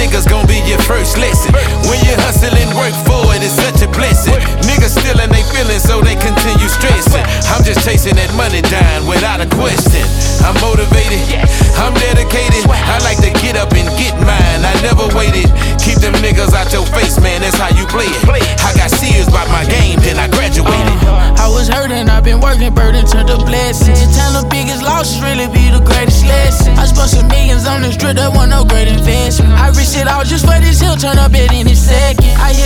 niggas gon' be your first lesson. When you hustle and work for it, it's such a blessing. Niggas stealing they feelings, so they continue stressing. I'm just chasing that money down without a question. I'm motivated, I'm dedicated. I like to get up and get mine. I never waited. Keep them niggas out your face, man. That's how you play it. I got serious about my game, then I graduated. I was hurting, I've been working, burden turned to blessing. To tell the biggest losses really be the greatest lesson. I spent some millions on the strip, that wasn't no great investment. I risked it all just for this hill, turn up at any second. I